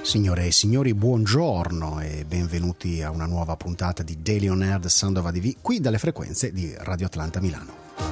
Signore e signori, buongiorno e benvenuti a una nuova puntata di Daily On Air The Sound of ADV, qui dalle frequenze di Radio Atlanta Milano.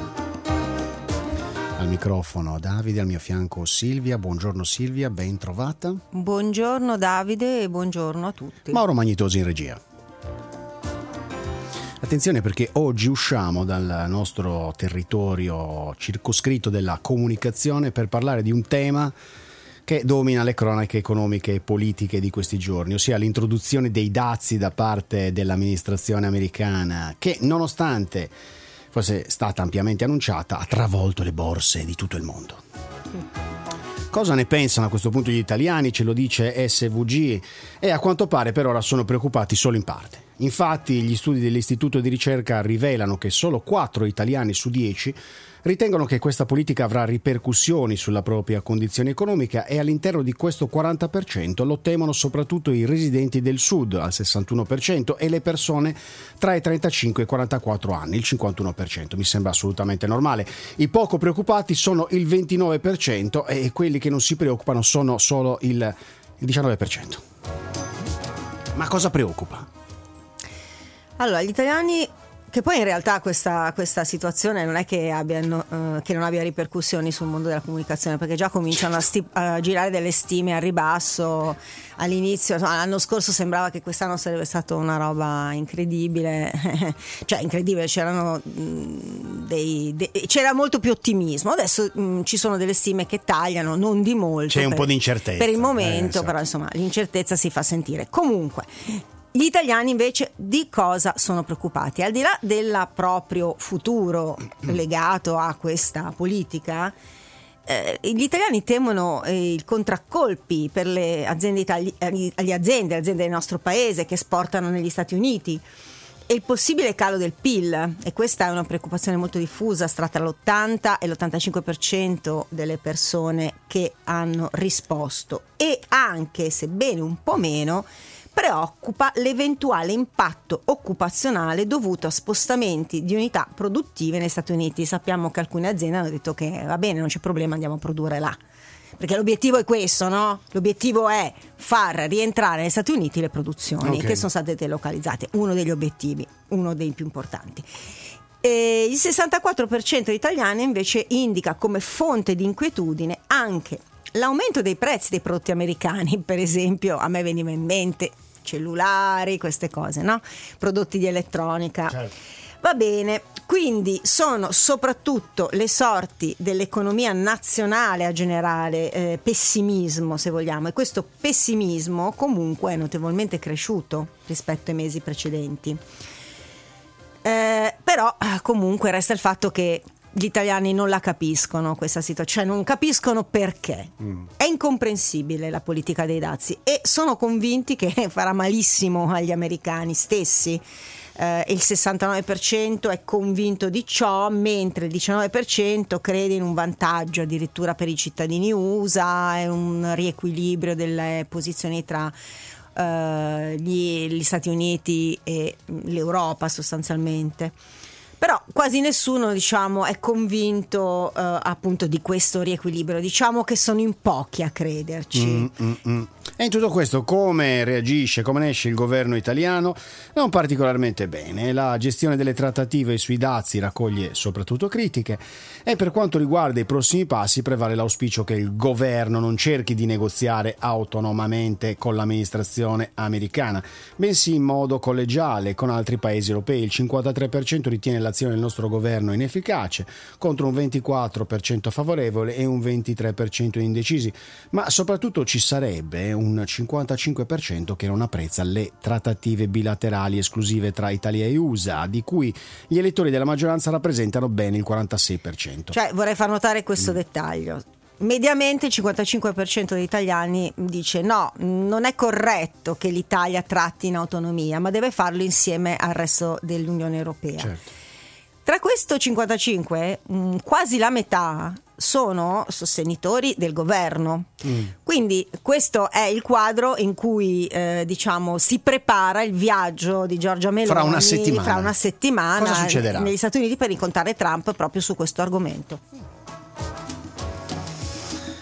Al microfono Davide, al mio fianco Silvia. Buongiorno Silvia, ben trovata. Buongiorno Davide e buongiorno a tutti. Mauro Magnitosi in regia. Attenzione, perché oggi usciamo dal nostro territorio circoscritto della comunicazione per parlare di un tema che domina le cronache economiche e politiche di questi giorni, ossia l'introduzione dei dazi da parte dell'amministrazione americana che, nonostante fosse stata ampiamente annunciata, ha travolto le borse di tutto il mondo. Cosa ne pensano a questo punto gli italiani? Ce lo dice SVG e a quanto pare per ora sono preoccupati solo in parte. Infatti gli studi dell'istituto di ricerca rivelano che solo 4 italiani su 10 ritengono che questa politica avrà ripercussioni sulla propria condizione economica e all'interno di questo 40% lo temono soprattutto i residenti del sud al 61% e le persone tra i 35 e i 44 anni, il 51%. Mi sembra assolutamente normale. I poco preoccupati sono il 29% e quelli che non si preoccupano sono solo il 19%. Ma cosa preoccupa? Allora, gli italiani, che poi in realtà questa situazione non è che non abbia ripercussioni sul mondo della comunicazione, perché già cominciano a girare delle stime al ribasso. All'inizio, l'anno scorso sembrava che quest'anno sarebbe stata una roba incredibile, cioè incredibile, c'era molto più ottimismo. Adesso ci sono delle stime che tagliano, non di molto. C'è un po' di incertezza per il momento, esatto. Però insomma l'incertezza si fa sentire. Comunque gli italiani invece di cosa sono preoccupati? Al di là del proprio futuro legato a questa politica, gli italiani temono i contraccolpi per le aziende aziende del nostro paese che esportano negli Stati Uniti e il possibile calo del PIL, e questa è una preoccupazione molto diffusa tra l'80 e l'85% delle persone che hanno risposto, e anche, sebbene un po' meno, preoccupa l'eventuale impatto occupazionale dovuto a spostamenti di unità produttive negli Stati Uniti. Sappiamo che alcune aziende hanno detto che va bene, non c'è problema, andiamo a produrre là. Perché l'obiettivo è questo, no? L'obiettivo è far rientrare negli Stati Uniti le produzioni che sono state delocalizzate. Uno degli obiettivi, uno dei più importanti. E il 64% degli italiani invece indica come fonte di inquietudine anche l'aumento dei prezzi dei prodotti americani. Per esempio, a me veniva in mente cellulari, queste cose, no? Prodotti di elettronica. Certo. Va bene, quindi sono soprattutto le sorti dell'economia nazionale a generare pessimismo, se vogliamo, e questo pessimismo comunque è notevolmente cresciuto rispetto ai mesi precedenti. Però comunque resta il fatto che gli italiani non la capiscono questa situazione, cioè non capiscono perché. È incomprensibile la politica dei dazi e sono convinti che farà malissimo agli americani stessi. Il 69% è convinto di ciò, mentre il 19% crede in un vantaggio addirittura per i cittadini USA e un riequilibrio delle posizioni tra gli Stati Uniti e l'Europa sostanzialmente. Però quasi nessuno, diciamo, è convinto appunto di questo riequilibrio. Diciamo che sono in pochi a crederci. E in tutto questo come reagisce, come ne esce il governo italiano? Non particolarmente bene. La gestione delle trattative sui dazi raccoglie soprattutto critiche e per quanto riguarda i prossimi passi prevale l'auspicio che il governo non cerchi di negoziare autonomamente con l'amministrazione americana, bensì in modo collegiale con altri paesi europei. Il 53% ritiene l'azione del nostro governo inefficace, contro un 24% favorevole e un 23% indecisi, ma soprattutto ci sarebbe un 55% che non apprezza le trattative bilaterali esclusive tra Italia e USA, di cui gli elettori della maggioranza rappresentano ben il 46%. Cioè, vorrei far notare questo dettaglio. Mediamente il 55% degli italiani dice no, non è corretto che l'Italia tratti in autonomia, ma deve farlo insieme al resto dell'Unione Europea. Certo. Tra questo 55, quasi la metà sono sostenitori del governo. Quindi questo è il quadro in cui diciamo si prepara il viaggio di Giorgia Meloni fra una settimana Cosa succederà? Negli Stati Uniti per incontrare Trump proprio su questo argomento.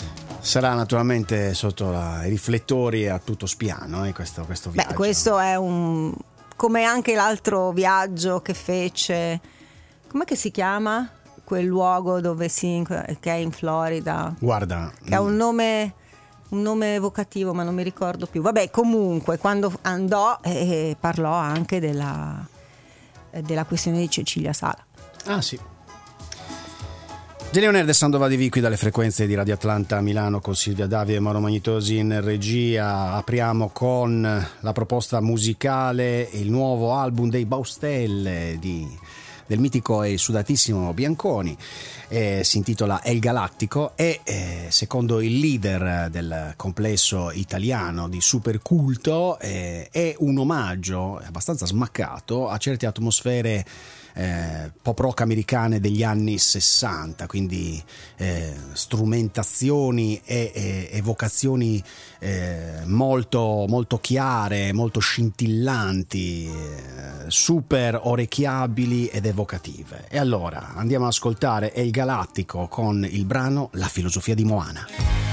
Sarà naturalmente sotto i riflettori a tutto spiano, questo viaggio. Beh, questo è come anche l'altro viaggio che fece, com'è che si chiama? Quel luogo dove che è in Florida. Guarda, che ha un nome evocativo, ma non mi ricordo più. Vabbè, comunque, quando andò parlò anche della questione di Cecilia Sala. Ah sì. Delio Nerd e Sandova di qui dalle frequenze di Radio Atlanta a Milano con Silvia Davide e Mauro Magnitosi in regia. Apriamo con la proposta musicale, il nuovo album dei Baustelle del mitico e sudatissimo Bianconi, si intitola El Galattico e secondo il leader del complesso italiano di superculto è un omaggio abbastanza smaccato a certe atmosfere pop rock americane degli anni 60, quindi strumentazioni e evocazioni molto, molto chiare, molto scintillanti, super orecchiabili ed evocative. E allora andiamo ad ascoltare El Galattico con il brano La filosofia di Moana.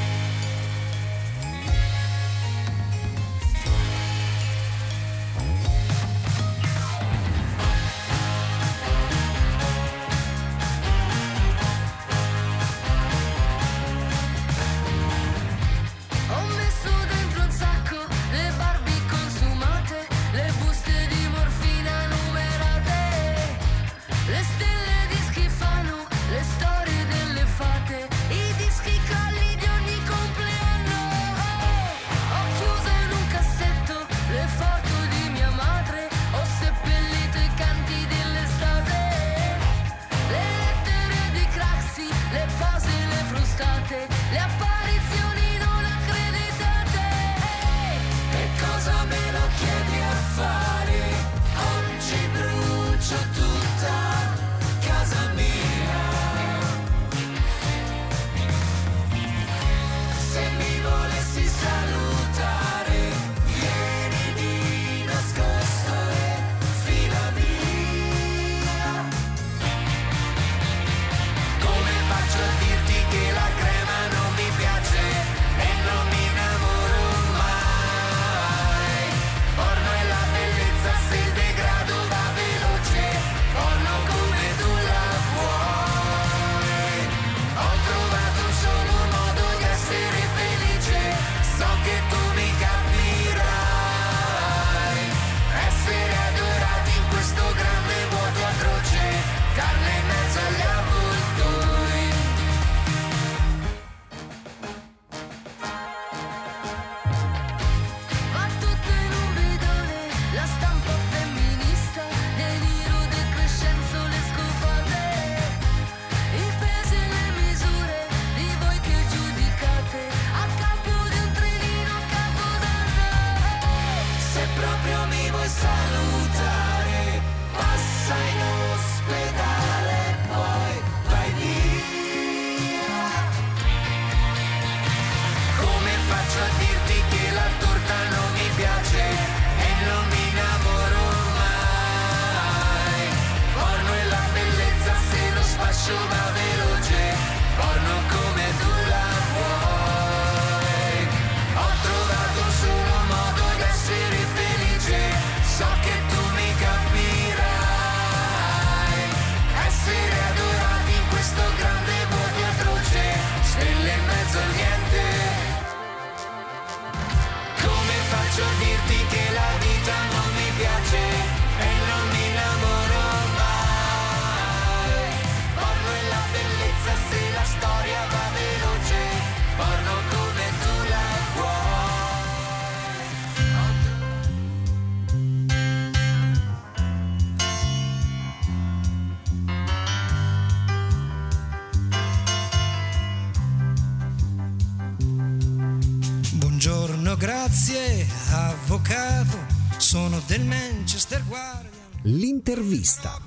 Grazie, avvocato, sono del Manchester Guardian. L'intervista.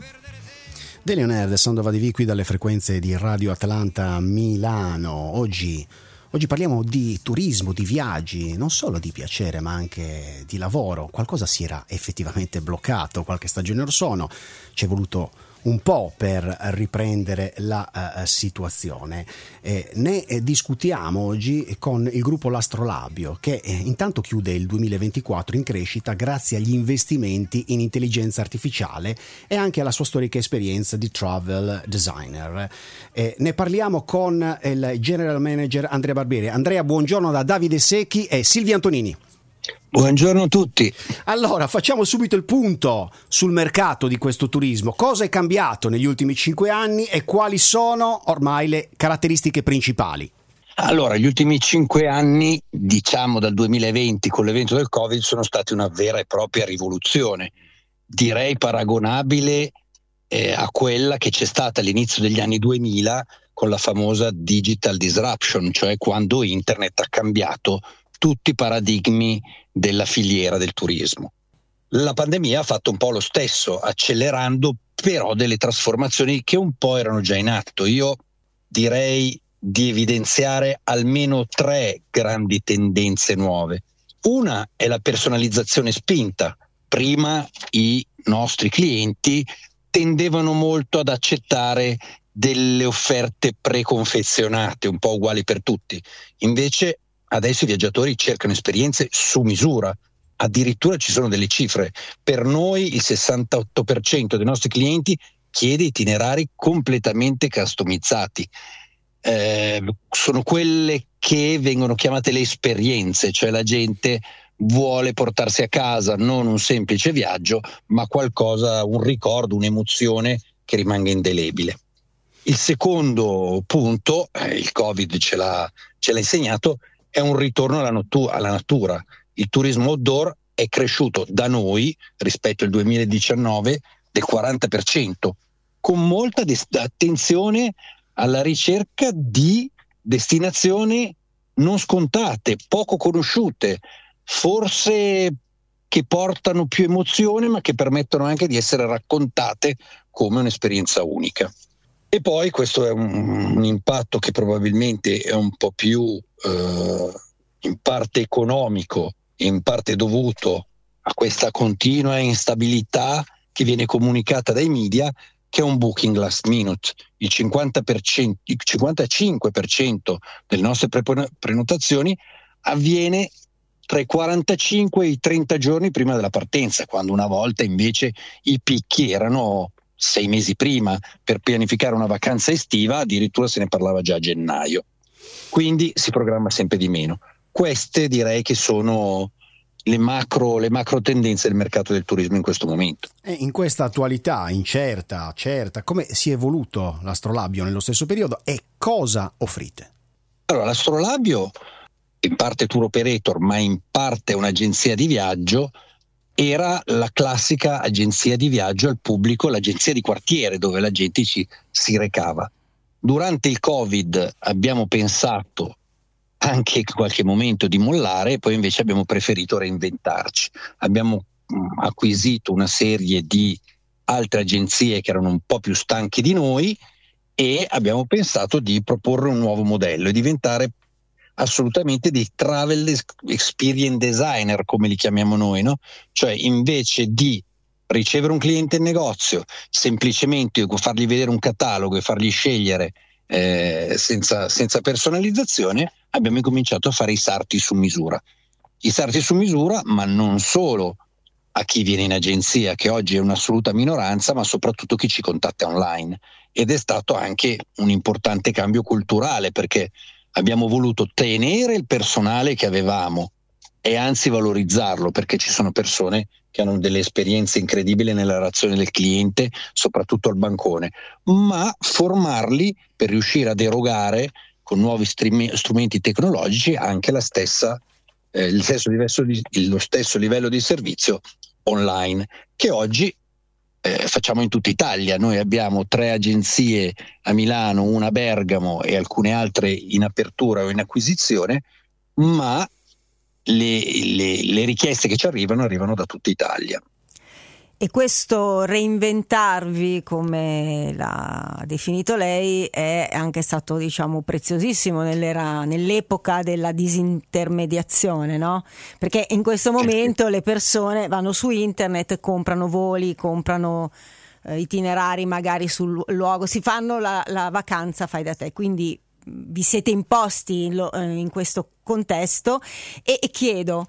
Delio Nerd e Sandova di qui dalle frequenze di Radio Atlanta Milano. Oggi parliamo di turismo, di viaggi, non solo di piacere ma anche di lavoro. Qualcosa si era effettivamente bloccato qualche stagione or sono, ci è voluto un po' per riprendere la situazione. Ne discutiamo oggi con il gruppo L'Astrolabio, che intanto chiude il 2024 in crescita grazie agli investimenti in intelligenza artificiale e anche alla sua storica esperienza di travel designer. Ne parliamo con il general manager Andrea Barbieri. Andrea, buongiorno da Davide Secchi e Silvia Antonini. Buongiorno a tutti. Allora, facciamo subito il punto sul mercato di questo turismo. Cosa è cambiato negli ultimi 5 anni e quali sono ormai le caratteristiche principali? Allora, gli ultimi 5 anni, diciamo dal 2020 con l'evento del Covid, sono stati una vera e propria rivoluzione, direi paragonabile a quella che c'è stata all'inizio degli anni 2000 con la famosa digital disruption, cioè quando internet ha cambiato tutti i paradigmi della filiera del turismo. La pandemia ha fatto un po' lo stesso, accelerando però delle trasformazioni che un po' erano già in atto. Io direi di evidenziare almeno 3 grandi tendenze nuove. Una è la personalizzazione spinta. Prima i nostri clienti tendevano molto ad accettare delle offerte preconfezionate, un po' uguali per tutti. Invece adesso i viaggiatori cercano esperienze su misura, addirittura ci sono delle cifre. Per noi il 68% dei nostri clienti chiede itinerari completamente customizzati. Sono quelle che vengono chiamate le esperienze, cioè la gente vuole portarsi a casa non un semplice viaggio, ma qualcosa, un ricordo, un'emozione che rimanga indelebile. Il secondo punto, il Covid ce l'ha insegnato, è un ritorno alla natura. Il turismo outdoor è cresciuto da noi rispetto al 2019 del 40%, con molta attenzione alla ricerca di destinazioni non scontate, poco conosciute, forse che portano più emozione ma che permettono anche di essere raccontate come un'esperienza unica. E poi questo è un impatto che probabilmente è un po' più in parte economico e in parte dovuto a questa continua instabilità che viene comunicata dai media, che è un booking last minute. Il 55% delle nostre prenotazioni avviene tra i 45 e i 30 giorni prima della partenza, quando una volta invece i picchi erano 6 mesi prima. Per pianificare una vacanza estiva addirittura se ne parlava già a gennaio, quindi si programma sempre di meno. Queste direi che sono le macro tendenze del mercato del turismo in questo momento. E in questa attualità incerta, certa, come si è evoluto l'Astrolabio nello stesso periodo e cosa offrite? Allora, l'Astrolabio, in parte tour operator ma in parte un'agenzia di viaggio, era la classica agenzia di viaggio al pubblico, l'agenzia di quartiere dove la gente si recava. Durante il Covid abbiamo pensato anche in qualche momento di mollare, poi invece abbiamo preferito reinventarci. Abbiamo acquisito una serie di altre agenzie che erano un po' più stanche di noi e abbiamo pensato di proporre un nuovo modello e diventare assolutamente dei travel experience designer, come li chiamiamo noi, no? Cioè invece di ricevere un cliente in negozio, semplicemente fargli vedere un catalogo e fargli scegliere senza personalizzazione, abbiamo incominciato a fare i sarti su misura. I sarti su misura, ma non solo a chi viene in agenzia, che oggi è un'assoluta minoranza, ma soprattutto chi ci contatta online. Ed è stato anche un importante cambio culturale, perché abbiamo voluto tenere il personale che avevamo e anzi valorizzarlo, perché ci sono persone che hanno delle esperienze incredibili nella relazione del cliente, soprattutto al bancone, ma formarli per riuscire ad erogare con nuovi strumenti tecnologici anche lo stesso livello di servizio online che oggi facciamo in tutta Italia. Noi abbiamo 3 agenzie a Milano, una a Bergamo e alcune altre in apertura o in acquisizione, ma le richieste che ci arrivano da tutta Italia. E questo reinventarvi, come l'ha definito lei, è anche stato, diciamo, preziosissimo nell'epoca della disintermediazione, no? Perché in questo momento le persone vanno su internet, comprano voli, comprano itinerari magari sul luogo, si fanno la vacanza fai da te, quindi vi siete imposti in questo contesto e chiedo,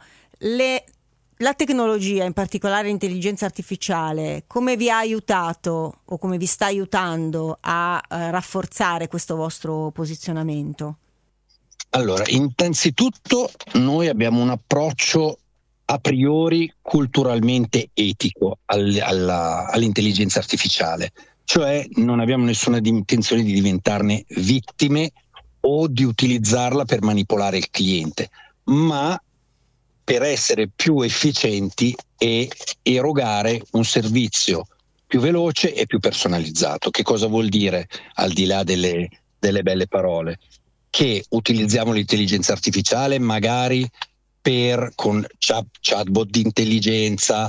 la tecnologia, in particolare l'intelligenza artificiale, come vi ha aiutato o come vi sta aiutando a rafforzare questo vostro posizionamento? Allora, innanzitutto noi abbiamo un approccio a priori culturalmente etico all'intelligenza artificiale, cioè non abbiamo nessuna intenzione di diventarne vittime o di utilizzarla per manipolare il cliente, ma per essere più efficienti e erogare un servizio più veloce e più personalizzato. Che cosa vuol dire, al di là delle belle parole? Che utilizziamo l'intelligenza artificiale magari con chatbot di intelligenza,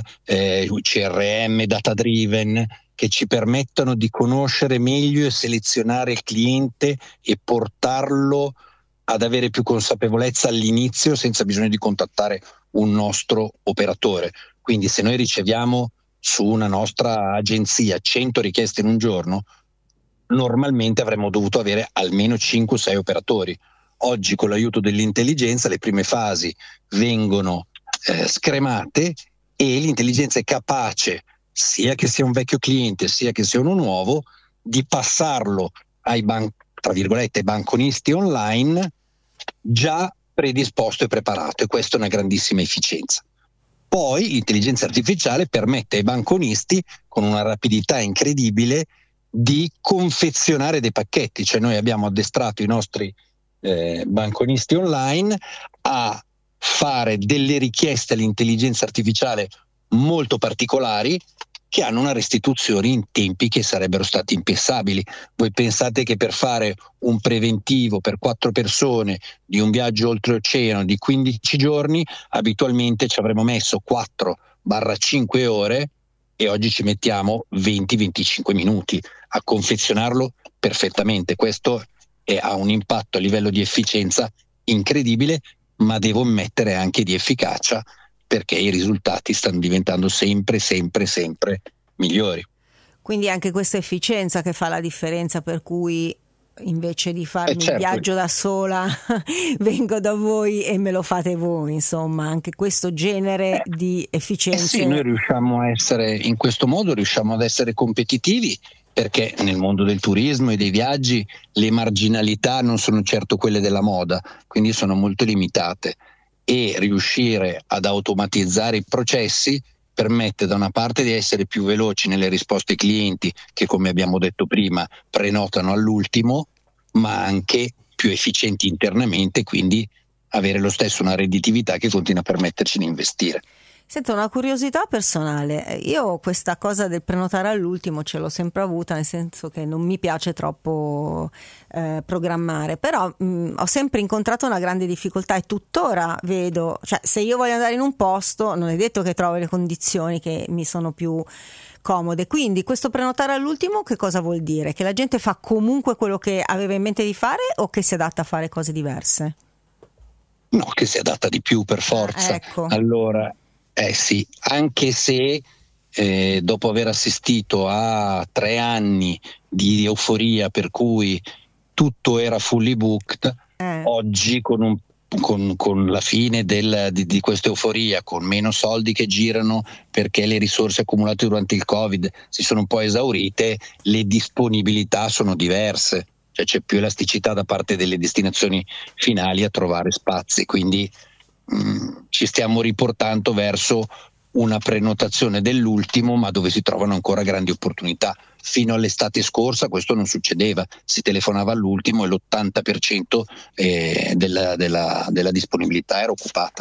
CRM data driven, che ci permettono di conoscere meglio e selezionare il cliente e portarlo ad avere più consapevolezza all'inizio senza bisogno di contattare un nostro operatore. Quindi se noi riceviamo su una nostra agenzia 100 richieste in un giorno, normalmente avremmo dovuto avere almeno 5-6 operatori. Oggi con l'aiuto dell'intelligenza le prime fasi vengono scremate e l'intelligenza è capace, sia che sia un vecchio cliente sia che sia uno nuovo, di passarlo ai tra virgolette banconisti online già predisposto e preparato, e questa è una grandissima efficienza. Poi l'intelligenza artificiale permette ai banconisti, con una rapidità incredibile, di confezionare dei pacchetti, cioè noi abbiamo addestrato i nostri banconisti online a fare delle richieste all'intelligenza artificiale molto particolari, che hanno una restituzione in tempi che sarebbero stati impensabili. Voi pensate che per fare un preventivo per 4 persone di un viaggio oltreoceano di 15 giorni abitualmente ci avremmo messo 4-5 ore, e oggi ci mettiamo 20-25 minuti a confezionarlo perfettamente. Questo ha un impatto a livello di efficienza incredibile, ma devo mettere anche di efficacia, perché i risultati stanno diventando sempre migliori. Quindi anche questa efficienza che fa la differenza, per cui invece di farmi il viaggio da sola vengo da voi e me lo fate voi, insomma, anche questo genere di efficienza. Sì, noi riusciamo a essere, in questo modo riusciamo ad essere competitivi, perché nel mondo del turismo e dei viaggi le marginalità non sono certo quelle della moda, quindi sono molto limitate, e riuscire ad automatizzare i processi permette da una parte di essere più veloci nelle risposte ai clienti, che come abbiamo detto prima prenotano all'ultimo, ma anche più efficienti internamente, quindi avere lo stesso una redditività che continua a permetterci di investire. Sento una curiosità personale, io questa cosa del prenotare all'ultimo ce l'ho sempre avuta, nel senso che non mi piace troppo programmare, però ho sempre incontrato una grande difficoltà, e tuttora vedo, cioè se io voglio andare in un posto non è detto che trovo le condizioni che mi sono più comode, quindi questo prenotare all'ultimo che cosa vuol dire? Che la gente fa comunque quello che aveva in mente di fare, o che si adatta a fare cose diverse? No, che si adatta di più per forza. Ecco. Allora sì, anche se dopo aver assistito a 3 anni di euforia per cui tutto era fully booked, oggi con la fine di questa euforia, con meno soldi che girano perché le risorse accumulate durante il Covid si sono un po' esaurite, le disponibilità sono diverse, cioè c'è più elasticità da parte delle destinazioni finali a trovare spazi, quindi ci stiamo riportando verso una prenotazione dell'ultimo, ma dove si trovano ancora grandi opportunità. Fino all'estate scorsa questo non succedeva, si telefonava all'ultimo e l'80% della disponibilità era occupata.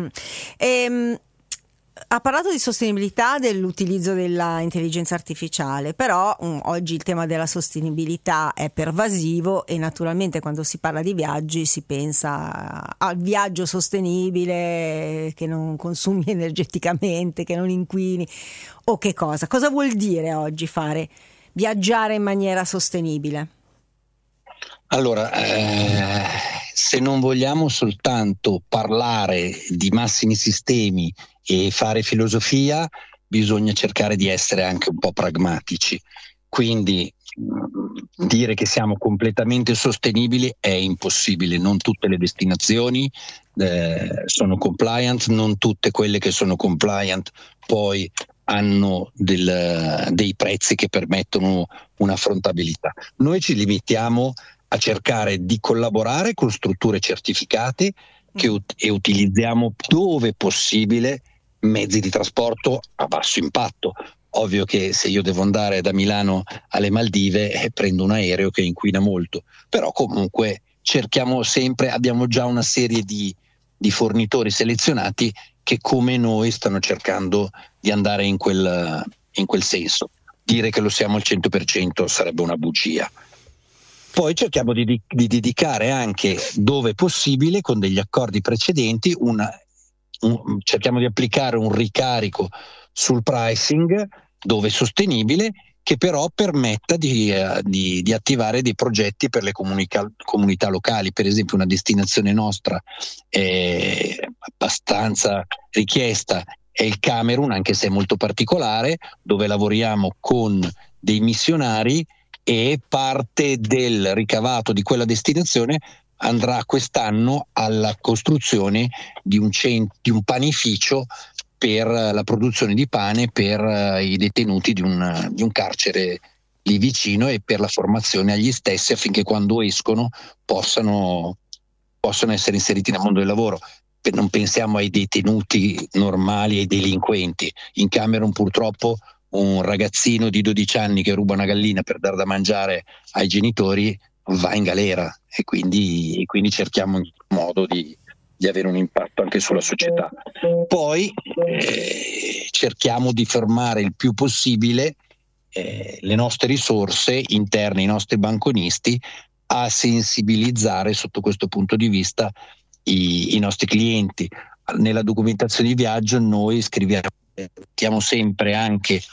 Ha parlato di sostenibilità, dell'utilizzo della intelligenza artificiale, però oggi il tema della sostenibilità è pervasivo, e naturalmente quando si parla di viaggi si pensa al viaggio sostenibile, che non consumi energeticamente, che non inquini, o che cosa. Cosa vuol dire oggi viaggiare in maniera sostenibile? Allora, se non vogliamo soltanto parlare di massimi sistemi e fare filosofia, bisogna cercare di essere anche un po' pragmatici. Quindi dire che siamo completamente sostenibili è impossibile. Non tutte le destinazioni sono compliant, non tutte quelle che sono compliant poi hanno dei prezzi che permettono un'affrontabilità. Noi ci limitiamo a cercare di collaborare con strutture certificate e utilizziamo dove possibile mezzi di trasporto a basso impatto. Ovvio che se io devo andare da Milano alle Maldive prendo un aereo che inquina molto, però comunque cerchiamo sempre, abbiamo già una serie di fornitori selezionati che come noi stanno cercando di andare in quel senso. Dire che lo siamo al 100% sarebbe una bugia. Poi cerchiamo di dedicare anche, dove possibile, con degli accordi precedenti, cerchiamo di applicare un ricarico sul pricing dove sostenibile, che però permetta di attivare dei progetti per le comunità locali. Per esempio, una destinazione nostra abbastanza richiesta è il Camerun, anche se è molto particolare, dove lavoriamo con dei missionari e parte del ricavato di quella destinazione andrà quest'anno alla costruzione di un panificio per la produzione di pane per i detenuti di un carcere lì vicino, e per la formazione agli stessi affinché quando escono possano essere inseriti nel mondo del lavoro. Non pensiamo ai detenuti normali, ai delinquenti. In Camerun purtroppo un ragazzino di 12 anni che ruba una gallina per dar da mangiare ai genitori va in galera, e quindi cerchiamo in modo di avere un impatto anche sulla società. Poi cerchiamo di fermare il più possibile le nostre risorse interne, i nostri banconisti, a sensibilizzare sotto questo punto di vista i nostri clienti. Nella documentazione di viaggio noi mettiamo sempre anche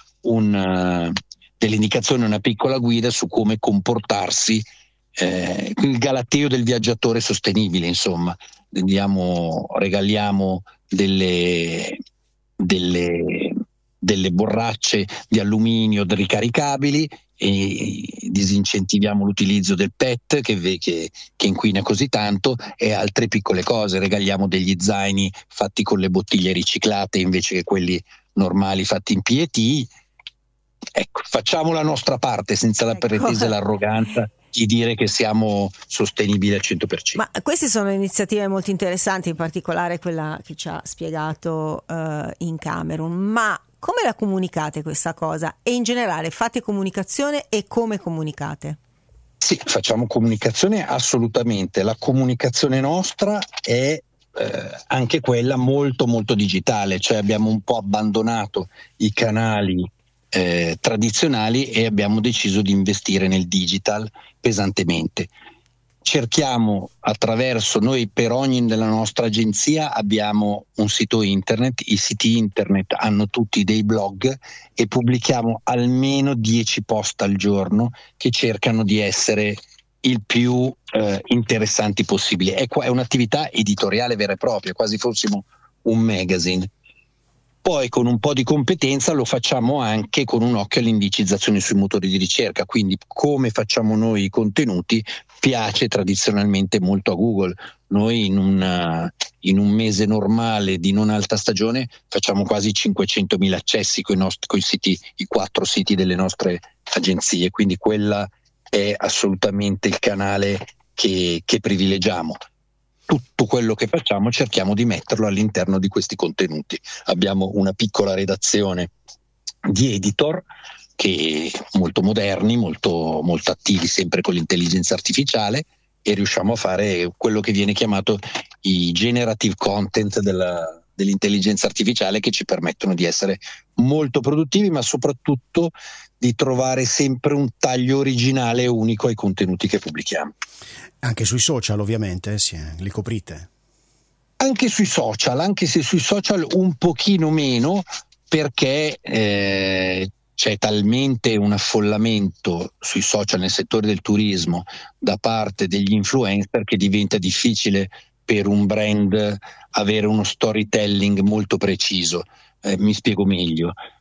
delle indicazioni, una piccola guida su come comportarsi, il galateo del viaggiatore sostenibile, insomma. Regaliamo delle borracce di alluminio ricaricabili e disincentiviamo l'utilizzo del PET che inquina così tanto, e altre piccole cose. Regaliamo degli zaini fatti con le bottiglie riciclate invece che quelli normali fatti in PET. Ecco, facciamo la nostra parte senza la pretesa e l'arroganza di dire che siamo sostenibili al 100%. Ma queste sono iniziative molto interessanti, in particolare quella che ci ha spiegato in Camerun. Ma come la comunicate questa cosa? E in generale fate comunicazione, e come comunicate? Sì, facciamo comunicazione assolutamente. La comunicazione nostra è anche quella molto molto digitale, cioè abbiamo un po' abbandonato i canali tradizionali e abbiamo deciso di investire nel digital pesantemente. Cerchiamo noi per ogni della nostra agenzia abbiamo un sito internet. I siti internet hanno tutti dei blog e pubblichiamo almeno 10 post al giorno che cercano di essere il più interessanti possibile. È un'attività editoriale vera e propria, quasi fossimo un magazine. Poi con un po' di competenza lo facciamo anche con un occhio all'indicizzazione sui motori di ricerca, quindi come facciamo noi i contenuti piace tradizionalmente molto a Google. Noi in un mese normale di non alta stagione facciamo quasi 500.000 accessi coi siti, i 4 siti delle nostre agenzie, quindi quella è assolutamente il canale che privilegiamo. Tutto quello che facciamo cerchiamo di metterlo all'interno di questi contenuti. Abbiamo una piccola redazione di editor che molto moderni, molto, molto attivi sempre con l'intelligenza artificiale, e riusciamo a fare quello che viene chiamato i generative content dell'intelligenza artificiale, che ci permettono di essere molto produttivi, ma soprattutto di trovare sempre un taglio originale e unico ai contenuti che pubblichiamo. Anche sui social ovviamente li coprite? Anche sui social, anche se sui social un pochino meno, perché c'è talmente un affollamento sui social nel settore del turismo da parte degli influencer che diventa difficile per un brand avere uno storytelling molto preciso. Mi spiego meglio.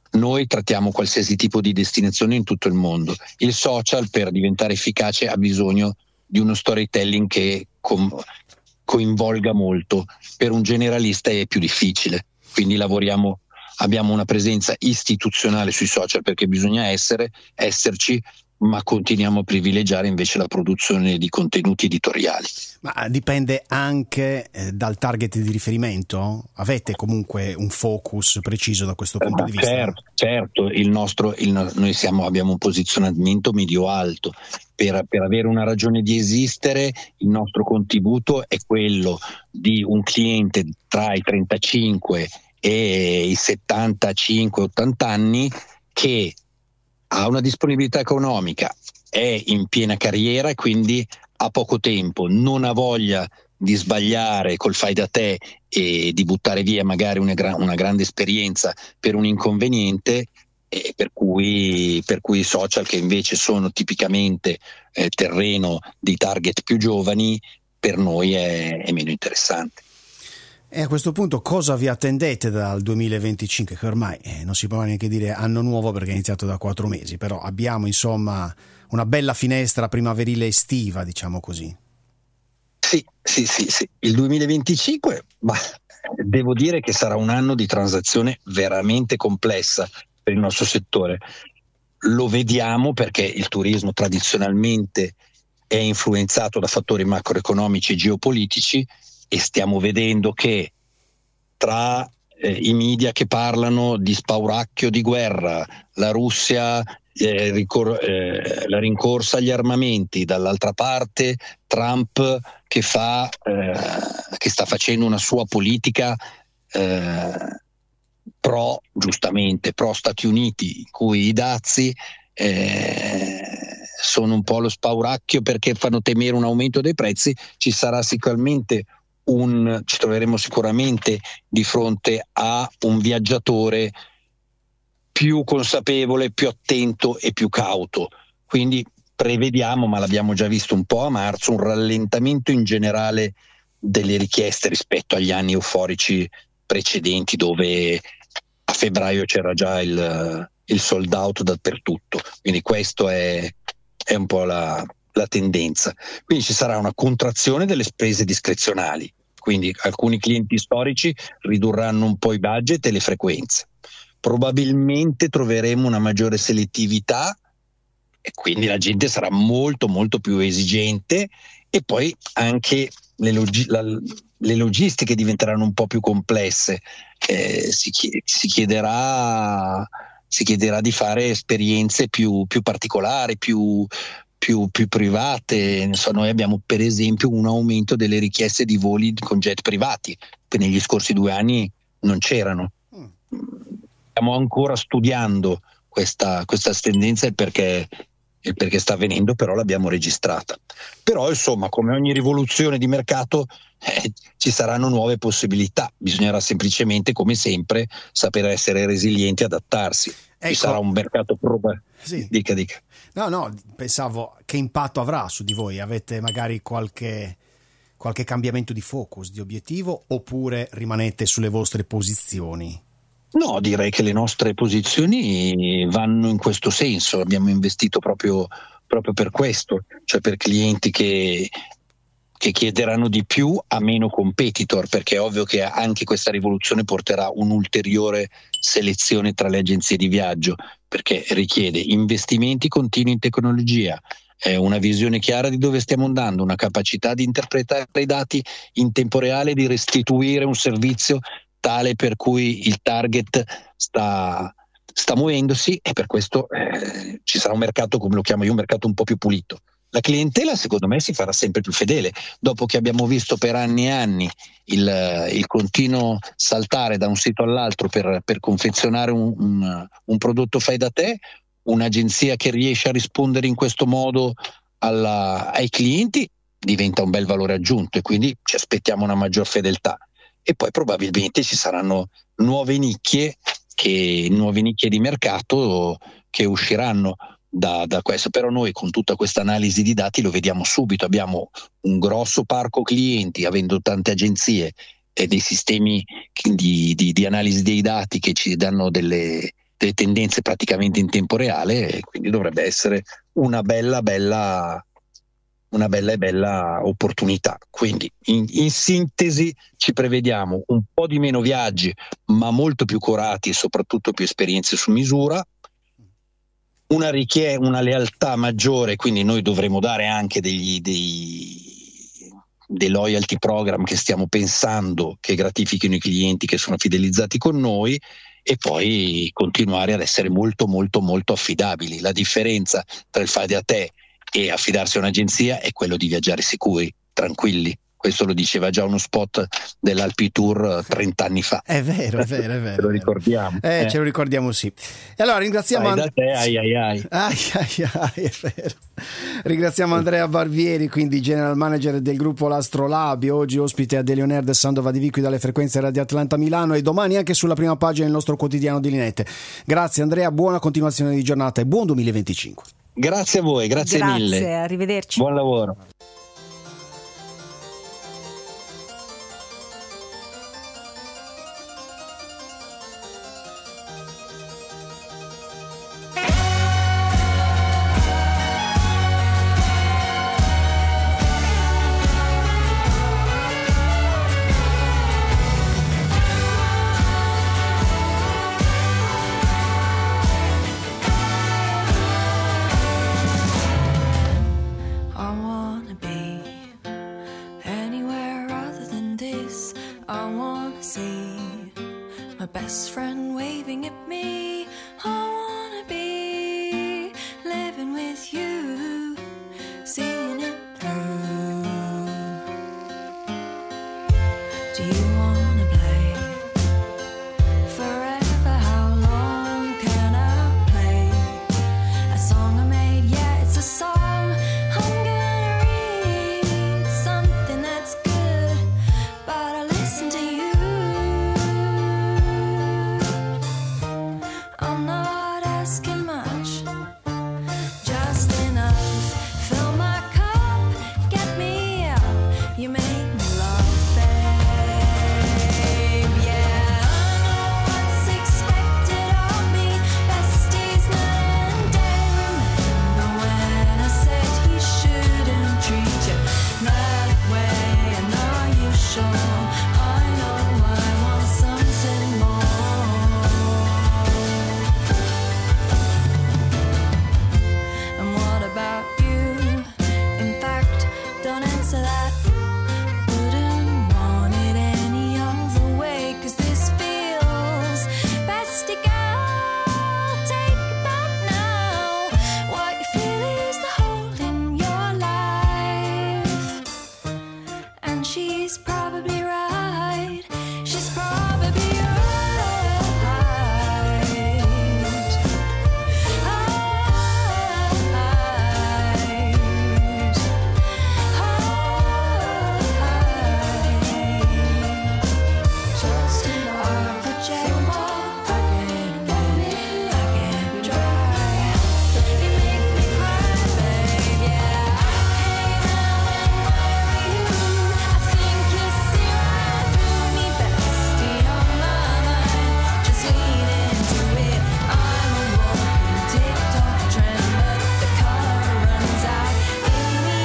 noi trattiamo qualsiasi tipo di destinazione in tutto il mondo. Il social, per diventare efficace, ha bisogno di uno storytelling che coinvolga molto. Per un generalista è più difficile, quindi abbiamo una presenza istituzionale sui social perché bisogna esserci, ma continuiamo a privilegiare invece la produzione di contenuti editoriali. Ma dipende anche dal target di riferimento? Avete comunque un focus preciso da questo punto di vista? Certo, noi abbiamo un posizionamento medio-alto. Per avere una ragione di esistere, il nostro contributo è quello di un cliente tra i 35 e i 75-80 anni che ha una disponibilità economica, è in piena carriera e quindi ha poco tempo, non ha voglia di sbagliare col fai da te e di buttare via magari una grande esperienza per un inconveniente, e per cui i social, che invece sono tipicamente terreno di target più giovani, per noi è meno interessante. E a questo punto cosa vi attendete dal 2025, che ormai non si può neanche dire anno nuovo perché è iniziato da 4 mesi, però abbiamo insomma una bella finestra primaverile estiva, diciamo così. Sì. Il 2025, devo dire che sarà un anno di transazione veramente complessa per il nostro settore. Lo vediamo perché il turismo tradizionalmente è influenzato da fattori macroeconomici e geopolitici, e stiamo vedendo che tra i media che parlano di spauracchio di guerra, la Russia la rincorsa agli armamenti, dall'altra parte Trump che sta facendo una sua politica giustamente pro Stati Uniti, in cui i dazi sono un po' lo spauracchio perché fanno temere un aumento dei prezzi. Ci troveremo sicuramente di fronte a un viaggiatore più consapevole, più attento e più cauto. Quindi prevediamo, ma l'abbiamo già visto un po' a marzo, un rallentamento in generale delle richieste rispetto agli anni euforici precedenti, dove a febbraio c'era già il sold out dappertutto. Quindi questo è un po' la tendenza. Quindi ci sarà una contrazione delle spese discrezionali, quindi alcuni clienti storici ridurranno un po' i budget e le frequenze. Probabilmente troveremo una maggiore selettività e quindi la gente sarà molto molto più esigente, e poi anche le logistiche diventeranno un po' più complesse. Si chiederà di fare esperienze più particolari, più private. Noi abbiamo per esempio un aumento delle richieste di voli con jet privati che negli scorsi 2 anni non c'erano. Stiamo ancora studiando questa tendenza e il perché sta avvenendo, però l'abbiamo registrata. Però insomma, come ogni rivoluzione di mercato ci saranno nuove possibilità, bisognerà semplicemente, come sempre, sapere essere resilienti e adattarsi. Ci sarà un mercato Sì. Dica. No, pensavo che impatto avrà su di voi. Avete magari qualche cambiamento di focus, di obiettivo, oppure rimanete sulle vostre posizioni? No, direi che le nostre posizioni vanno in questo senso. Abbiamo investito proprio per questo, cioè per clienti che chiederanno di più a meno competitor, perché è ovvio che anche questa rivoluzione porterà un'ulteriore selezione tra le agenzie di viaggio, perché richiede investimenti continui in tecnologia, una visione chiara di dove stiamo andando, una capacità di interpretare i dati in tempo reale, di restituire un servizio tale per cui il target sta muovendosi, e per questo ci sarà un mercato, come lo chiamo io, un mercato un po' più pulito. La clientela secondo me si farà sempre più fedele, dopo che abbiamo visto per anni e anni il continuo saltare da un sito all'altro per confezionare un prodotto fai da te. Un'agenzia che riesce a rispondere in questo modo ai clienti diventa un bel valore aggiunto, e quindi ci aspettiamo una maggior fedeltà. E poi probabilmente ci saranno nuove nicchie di mercato che usciranno da questo. Però noi, con tutta questa analisi di dati, lo vediamo subito. Abbiamo un grosso parco clienti, avendo tante agenzie e dei sistemi di analisi dei dati che ci danno delle delle tendenze praticamente in tempo reale, e quindi dovrebbe essere una bella opportunità. Quindi in sintesi ci prevediamo un po' di meno viaggi, ma molto più curati e soprattutto più esperienze su misura, una lealtà maggiore, quindi noi dovremo dare anche dei loyalty program che stiamo pensando che gratifichino i clienti che sono fidelizzati con noi, e poi continuare ad essere molto molto molto affidabili. La differenza tra il fare da te e affidarsi a un'agenzia è quello di viaggiare sicuri, tranquilli. Questo lo diceva già uno spot dell'Alpi Tour 30 anni fa. È vero. Ce lo ricordiamo. Ce lo ricordiamo, sì. E allora ringraziamo da te, ai. È vero. Ringraziamo Andrea Barbieri, quindi General Manager del gruppo L'Astrolabio, oggi ospite ad Eleonore de Sandova di Vico dalle frequenze Radio Atlanta Milano, e domani anche sulla prima pagina del nostro quotidiano di Linette. Grazie Andrea, buona continuazione di giornata e buon 2025. Grazie a voi, grazie mille. Grazie, arrivederci. Buon lavoro. Best friend waving at me. I wanna be living with you, seeing it through. Do you wanna play forever? How long can I play a song I made? Yeah, it's a song. I'm gonna read something that's good, but I listen to you. I'm not asking much, just enough. Fill my cup, get me up. You make me laugh, babe. Yeah, I know what's expected of me. Besties night and day. Remember when I said he shouldn't treat you that way? And are you sure? I know I want something more. And what about you? In fact, don't answer that. Wouldn't want it any other way, 'cause this feels bestie girl, take it back now. What you feel is the hole in your life. And she's probably right. She's probably right. Just in our project, I get dry. You make me cry, babe. Yeah, I hate now and worry you. I think you see right through me, bestie, on my mind. Just lean into it. I'm a walking TikTok trend, but the color runs out in the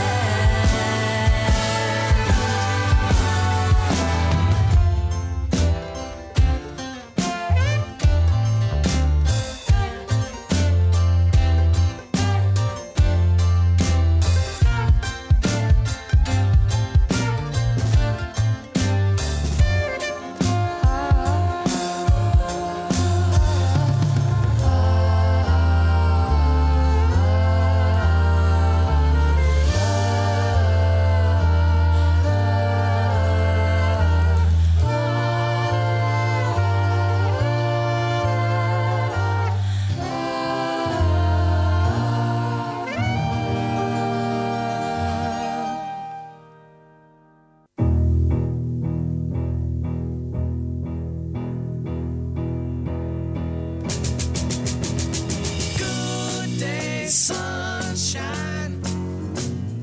Good day, sunshine.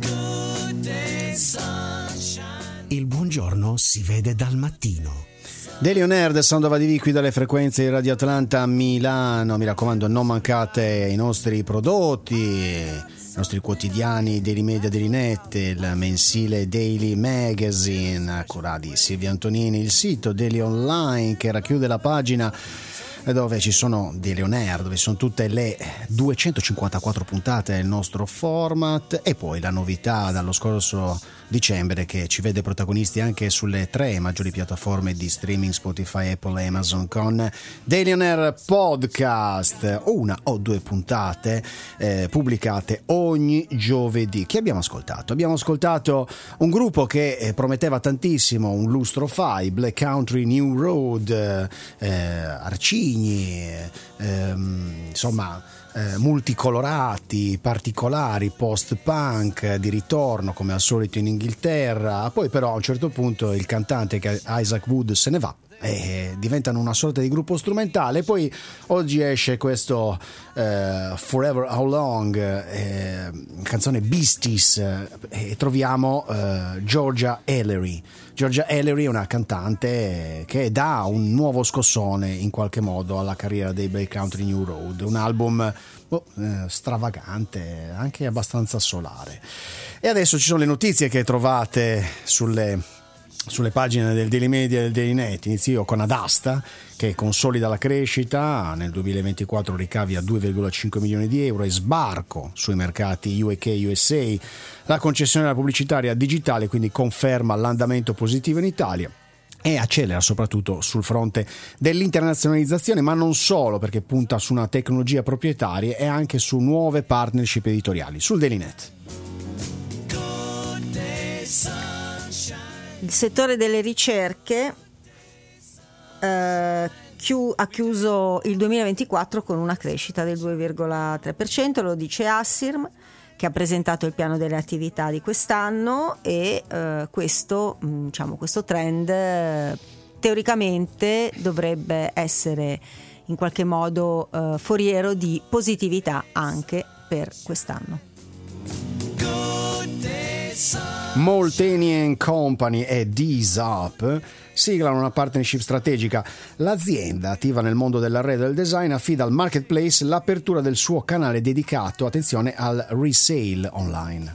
Good day, sunshine. Il buongiorno si vede dal mattino. Daily On Air, The Sound of ADV qui dalle frequenze di Radio Atlanta a Milano. Mi raccomando, non mancate i nostri prodotti, i nostri quotidiani Daily Media, Daily Net, il mensile Daily Magazine a cura di Silvia Antonini, il sito Daily Online che racchiude la pagina dove ci sono Daily On Air, dove sono tutte le 254 puntate del nostro format, e poi la novità dallo scorso dicembre che ci vede protagonisti anche sulle 3 maggiori piattaforme di streaming, Spotify, Apple e Amazon, con Daily On Air Podcast, 1 o 2 puntate pubblicate ogni giovedì. Chi abbiamo ascoltato? Abbiamo ascoltato un gruppo che prometteva tantissimo, un lustro fa, i Black Country New Road, arcigni, insomma multicolorati, particolari, post-punk di ritorno come al solito in Inghilterra. Poi però a un certo punto il cantante Isaac Wood se ne va e diventano una sorta di gruppo strumentale. Poi oggi esce questo Forever How Long, canzone Beasties, e troviamo Georgia Ellery. Georgia Ellery è una cantante che dà un nuovo scossone in qualche modo alla carriera dei Black Country New Road, un album stravagante, anche abbastanza solare. E adesso ci sono le notizie che trovate sulle pagine del Daily Media e del Daily Net. Inizio con Adasta che consolida la crescita, nel 2024 ricavi a 2,5 milioni di euro e sbarco sui mercati UK-USA, la concessione della pubblicitaria digitale, quindi conferma l'andamento positivo in Italia e accelera soprattutto sul fronte dell'internazionalizzazione, ma non solo, perché punta su una tecnologia proprietaria e anche su nuove partnership editoriali. Sul Daily Net. Il settore delle ricerche ha chiuso il 2024 con una crescita del 2,3%, lo dice Assirm, che ha presentato il piano delle attività di quest'anno, e questo trend teoricamente dovrebbe essere in qualche modo foriero di positività anche per quest'anno. Molteni & Company e Deez Up siglano una partnership strategica. L'azienda, attiva nel mondo dell'arredo e del design, affida al marketplace l'apertura del suo canale dedicato, attenzione, al resale online.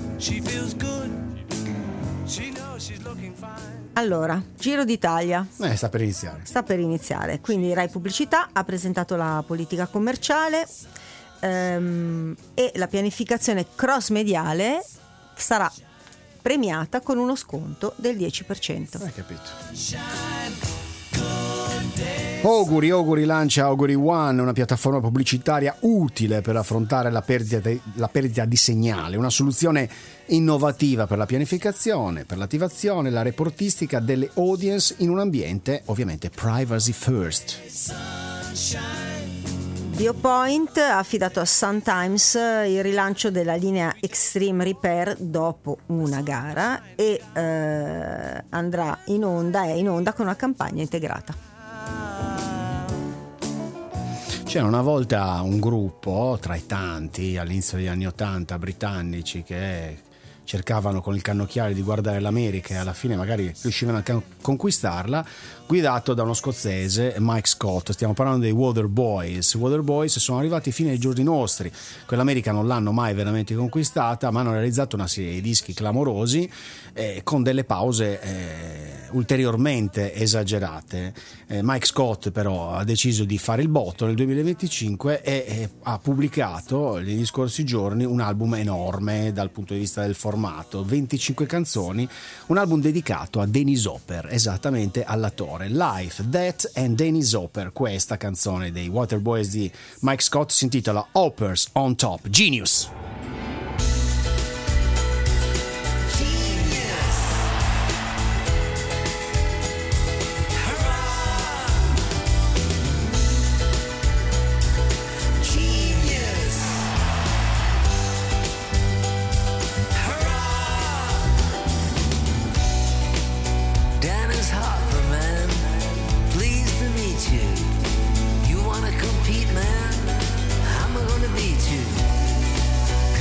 Allora, Giro d'Italia. Sta per iniziare. Quindi Rai Pubblicità ha presentato la politica commerciale e la pianificazione cross-mediale sarà premiata con uno sconto del 10%. Hai capito. Auguri lancia Auguri One, una piattaforma pubblicitaria utile per affrontare la perdita di segnale, una soluzione innovativa per la pianificazione, per l'attivazione e la reportistica delle audience in un ambiente ovviamente privacy first. Biopoint ha affidato a Sun Times il rilancio della linea Extreme Repair dopo una gara e è in onda con una campagna integrata. C'era una volta un gruppo tra i tanti all'inizio degli anni '80 britannici che cercavano con il cannocchiale di guardare l'America e alla fine magari riuscivano a conquistarla, guidato da uno scozzese, Mike Scott. Stiamo parlando dei Waterboys. Waterboys sono arrivati fino ai giorni nostri. Quell'America non l'hanno mai veramente conquistata, ma hanno realizzato una serie di dischi clamorosi con delle pause ulteriormente esagerate. Mike Scott però ha deciso di fare il botto nel 2025 e ha pubblicato negli scorsi giorni un album enorme dal punto di vista del formato, 25 canzoni, un album dedicato a Dennis Hopper, esattamente all'attore. Life, Death and Dennis Hopper. Questa canzone dei Waterboys di Mike Scott si intitola Hopper's on Top. Genius. Compete, man, I'm gonna beat you.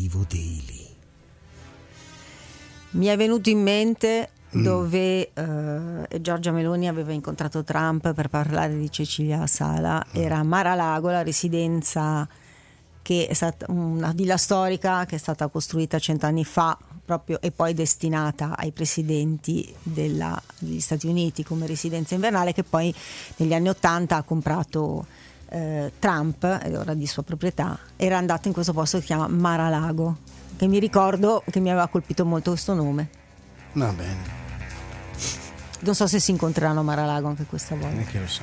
Positivo Daily. Mi è venuto in mente dove Giorgia Meloni aveva incontrato Trump per parlare di Cecilia Sala. Era a Mar-a-Lago, la residenza che è stata una villa storica che è stata costruita 100 anni fa proprio, e poi destinata ai presidenti degli Stati Uniti come residenza invernale, che poi negli anni 80 ha comprato Trump, ed ora di sua proprietà. Era andato in questo posto che si chiama Mar-a-Lago, che mi ricordo che mi aveva colpito molto questo nome. Va bene. Non so se si incontreranno a Mar-a-Lago anche questa volta. Che lo so.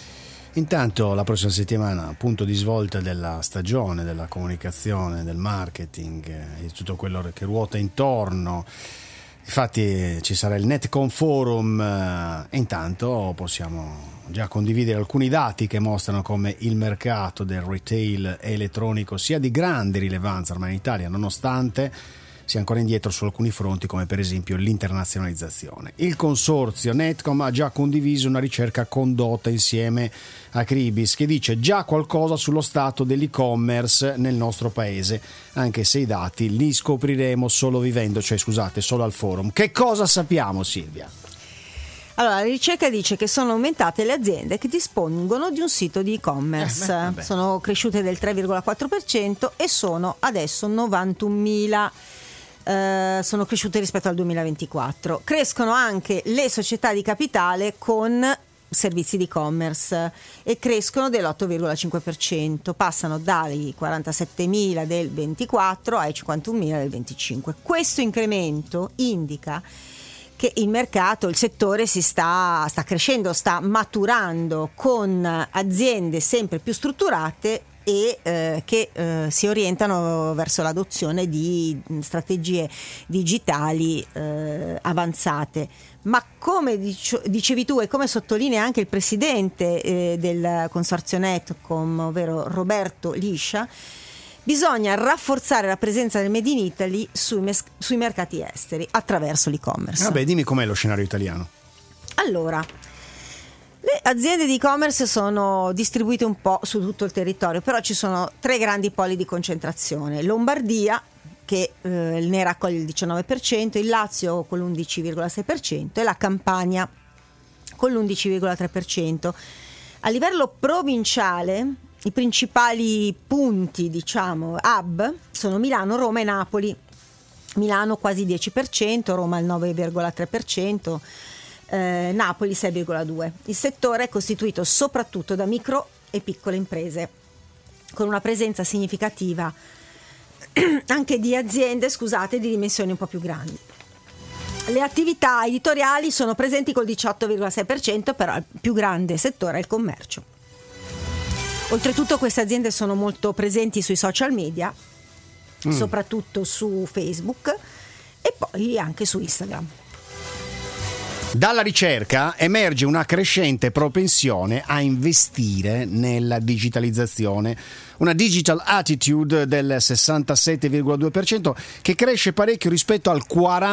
Intanto la prossima settimana, punto di svolta della stagione, della comunicazione, del marketing e di tutto quello che ruota intorno. Infatti ci sarà il Netcom Forum e intanto possiamo già condividere alcuni dati che mostrano come il mercato del retail elettronico sia di grande rilevanza ormai in Italia, nonostante sia ancora indietro su alcuni fronti, come per esempio l'internazionalizzazione. Il consorzio Netcom ha già condiviso una ricerca condotta insieme a Cribis che dice già qualcosa sullo stato dell'e-commerce nel nostro paese, anche se i dati li scopriremo solo solo al forum. Che cosa sappiamo, Silvia? Allora, la ricerca dice che sono aumentate le aziende che dispongono di un sito di e-commerce, sono cresciute del 3,4% e sono adesso 91.000. Sono cresciute rispetto al 2024. Crescono anche le società di capitale con servizi di e-commerce e crescono dell'8,5%, passano dai 47.000 del 24 ai 51.000 del 25. Questo incremento indica che il mercato, il settore si sta crescendo, sta maturando con aziende sempre più strutturate e che si orientano verso l'adozione di strategie digitali avanzate. Ma come dicevi tu e come sottolinea anche il presidente del consorzio Netcom, ovvero Roberto Liscia, bisogna rafforzare la presenza del Made in Italy sui mercati esteri attraverso l'e-commerce. Vabbè, dimmi com'è lo scenario italiano. Allora, le aziende di e-commerce sono distribuite un po' su tutto il territorio, però ci sono 3 grandi poli di concentrazione. Lombardia, che ne raccoglie il 19%, il Lazio con l'11,6% e la Campania con l'11,3%. A livello provinciale i principali punti, hub, sono Milano, Roma e Napoli. Milano quasi 10%, Roma il 9,3%, Napoli 6,2%. Il settore è costituito soprattutto da micro e piccole imprese, con una presenza significativa anche di aziende, di dimensioni un po' più grandi. Le attività editoriali sono presenti col 18,6%, però il più grande settore è il commercio. Oltretutto queste aziende sono molto presenti sui social media, soprattutto su Facebook e poi anche su Instagram. Dalla ricerca emerge una crescente propensione a investire nella digitalizzazione, una digital attitude del 67,2% che cresce parecchio rispetto al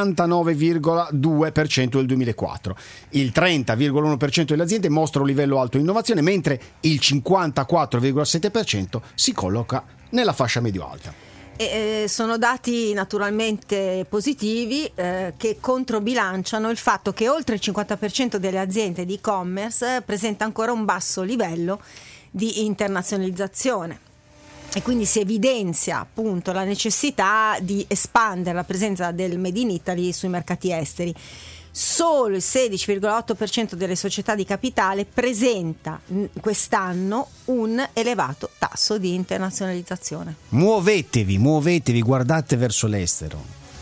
49,2% del 2004. Il 30,1% delle aziende mostra un livello alto di innovazione, mentre il 54,7% si colloca nella fascia medio-alta. Sono dati naturalmente positivi che controbilanciano il fatto che oltre il 50% delle aziende di e-commerce presenta ancora un basso livello di internazionalizzazione e quindi si evidenzia appunto la necessità di espandere la presenza del Made in Italy sui mercati esteri. Solo il 16,8% delle società di capitale presenta quest'anno un elevato tasso di internazionalizzazione. Muovetevi, guardate verso l'estero.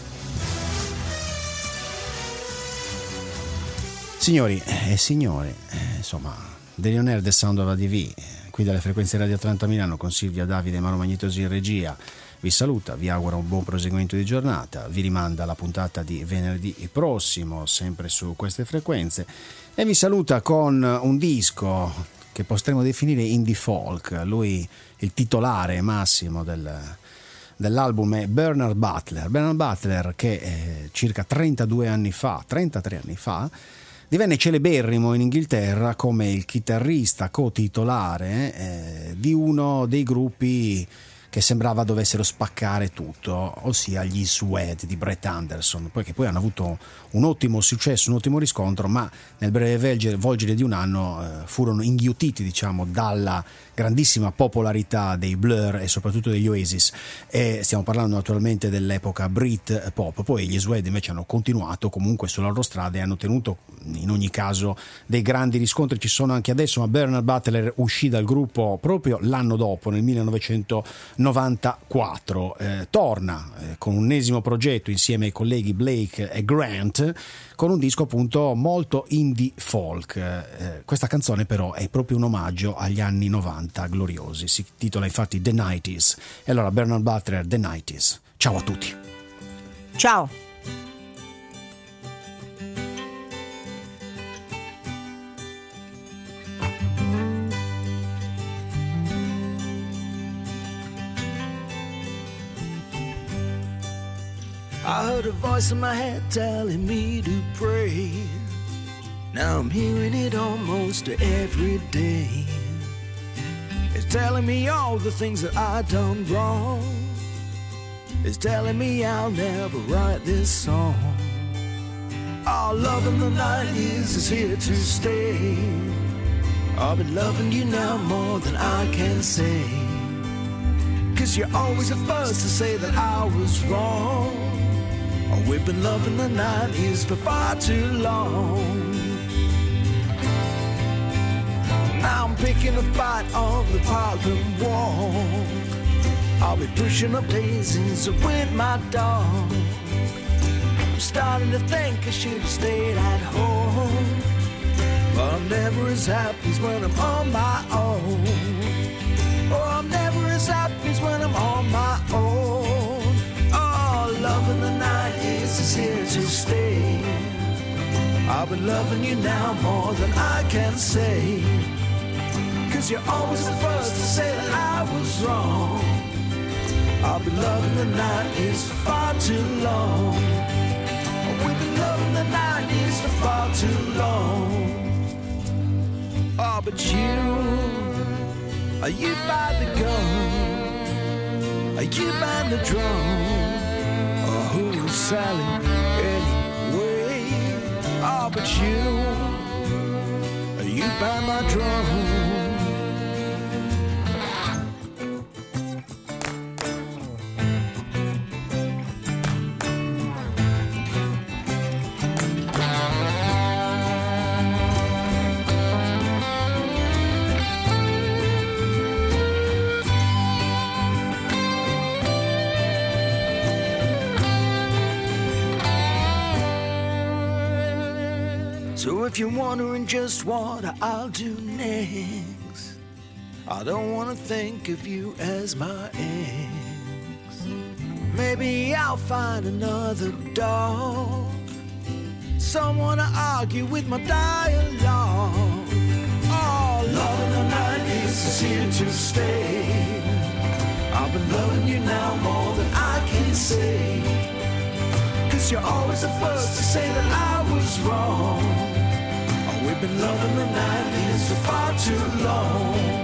Signori e signore, insomma, Daily On Air, The Sound of ADV, qui dalle frequenze Radio Atlanta Milano con Silvia, Davide e Maro Magnetosi in regia. Vi saluta, vi augura un buon proseguimento di giornata, vi rimanda alla puntata di venerdì prossimo, sempre su queste frequenze, e vi saluta con un disco che potremmo definire indie folk. Lui, il titolare massimo dell'album è Bernard Butler che circa 33 anni fa divenne celeberrimo in Inghilterra come il chitarrista co-titolare di uno dei gruppi che sembrava dovessero spaccare tutto, ossia gli Suede di Brett Anderson, che poi hanno avuto un ottimo successo, un ottimo riscontro, ma nel breve volgere di un anno furono inghiottiti, diciamo, dalla grandissima popolarità dei Blur e soprattutto degli Oasis, e stiamo parlando naturalmente dell'epoca Brit pop. Poi gli Suede invece hanno continuato comunque sulla loro strada e hanno tenuto in ogni caso dei grandi riscontri, ci sono anche adesso, ma Bernard Butler uscì dal gruppo proprio l'anno dopo, nel 1994, torna con un ennesimo progetto insieme ai colleghi Blake e Grant con un disco appunto molto indie folk. Questa canzone però è proprio un omaggio agli anni 90 gloriosi, si titola infatti The 90s. E allora Bernard Butler, The 90s. Ciao a tutti. Ciao. I heard a voice in my head telling me to pray. Now I'm hearing it almost every day. It's telling me all the things that I done wrong. It's telling me I'll never write this song. Our love in the 90s is here to stay. I've been loving you now more than I can say. 'Cause you're always the first to say that I was wrong. Oh, we've been loving the 90s for far too long. Now I'm picking a fight on the Parliament Walk. I'll be pushing up daisies with my dog. I'm starting to think I should have stayed at home, but I'm never as happy as when I'm on my own. Oh, I'm never as happy as when I'm on my own. Oh, love in the 90s is here to stay. I've been loving you now more than I can say. 'Cause you're always the first to say that I was wrong. I've been loving the 90s for far too long. We've been loving the 90s for far too long. Oh, but you by the gun? Are you by the drum? Oh, who's selling anyway? Oh, but you by my drum? So if you're wondering just what I'll do next, I don't want to think of you as my ex. Maybe I'll find another dog, someone to argue with my dialogue. Oh, love in the 90s is here to stay. I've been loving you now more than I can say. 'Cause you're always the first to say that I was wrong. Oh, we've been loving the 90s for far too long.